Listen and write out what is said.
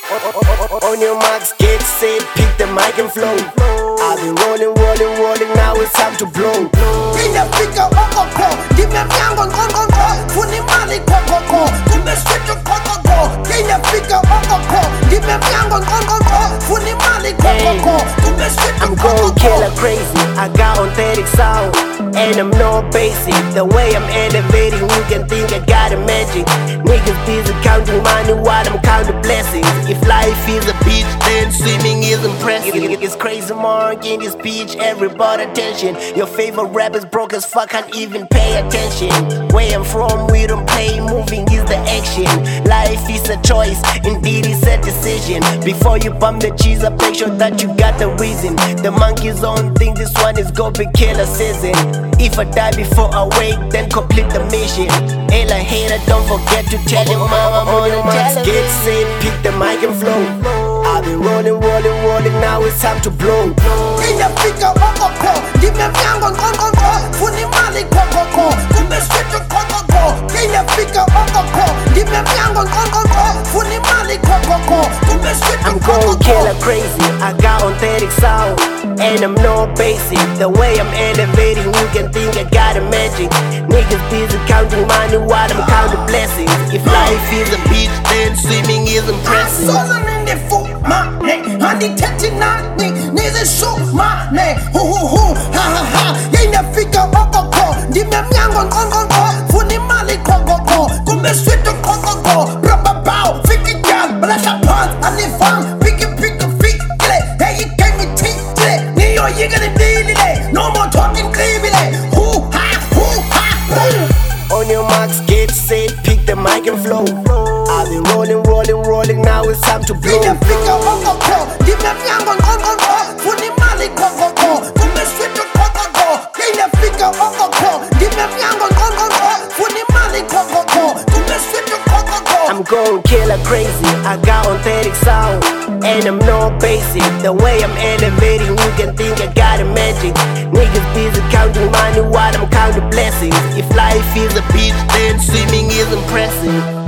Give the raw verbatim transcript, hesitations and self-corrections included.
On your marks, get set, pick the mic and flow. I've been rolling, rolling, rolling, now it's time to blow. Kenya fika oko ko, dime myango ngongo ko, funi mali koko ko, kumbe switch koko ko. Kenya fika oko ko, dime myango ngongo ko, funi mali koko ko, kumbe switch I'm gon' kill her crazy, I got authentic sound, and I'm no basic. The way I'm elevating, you can think I got a magic. Niggas busy counting money while I'm counting blessings. If life is a beach, then swimming is impressive. It's crazy mark in this beach, everybody attention. Your favorite rappers broke as fuck, can't even pay attention. Where I'm from, we don't play, moving is the action. Life is a choice, indeed it's a decision. Before you bump the cheese up, make sure that you got the reason. The monkeys don't think this one is gonna be killer season. If I die before I wake, then complete the mission. Ain't like hater, don't forget to tell your mama on your marks, get set, pick the mic and flow. I've been rolling, rolling, rolling, now it's time to blow. Kenya fika oko ko, dime myango ngongo ko, funi mali koko ko, kumbe switch koko ko. Kenya fika oko ko, dime myango ngongo ko, funi mali koko ko, kumbe switch I'm koko gon' kill ko. her crazy, I got authentic sound, and I'm no basic. The way I'm elevating, you can think I got a magic. Niggas busy counting money while I'm counting blessings. If life is a beach, then swimming is impressive. Solen in the foot, money, honey touching money, need a show money, hoo hoo hoo, ha ha ha. Kenya fika oko ko, dime myango ngongo ko, funi mali koko ko, kumbe switch koko ko. Rubber bow, fifty gal, blasha pants, honey fun, pick it, pick it, pick it. Hey, you came me teeth today, Neo, you gonna deal it. No more talking clearly, hoo ha, hoo ha, hoo. On your marks, get set, pick the mic and flow. I've been rolling, rolling, rolling, now it's time to blow. Kenya fika oko ko, dime myango ngongo ko, funi mali koko ko, kumbe switch koko ko. Kenya fika oko ko, dime myango ngongo ko, funi mali koko ko, kumbe switch koko ko. I'm gon' kill her crazy, I got authentic sound, and I'm no basic. The way I'm elevating, you can think I got a magic. Niggas busy counting money while I'm counting blessings. If life is a beach, then swimming is impressive.